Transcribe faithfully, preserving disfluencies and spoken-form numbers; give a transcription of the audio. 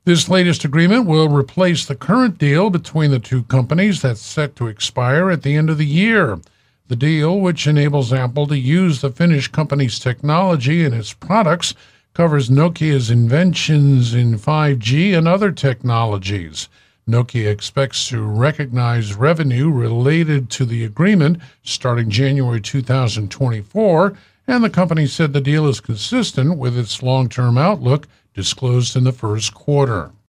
This latest agreement will replace the current deal between the two companies that's set to expire at the end of the year. The deal, which enables Apple to use the Finnish company's technology in its products, covers Nokia's inventions in five G and other technologies. Nokia expects to recognize revenue related to the agreement starting January two thousand twenty-four, and the company said the deal is consistent with its long-term outlook disclosed in the first quarter.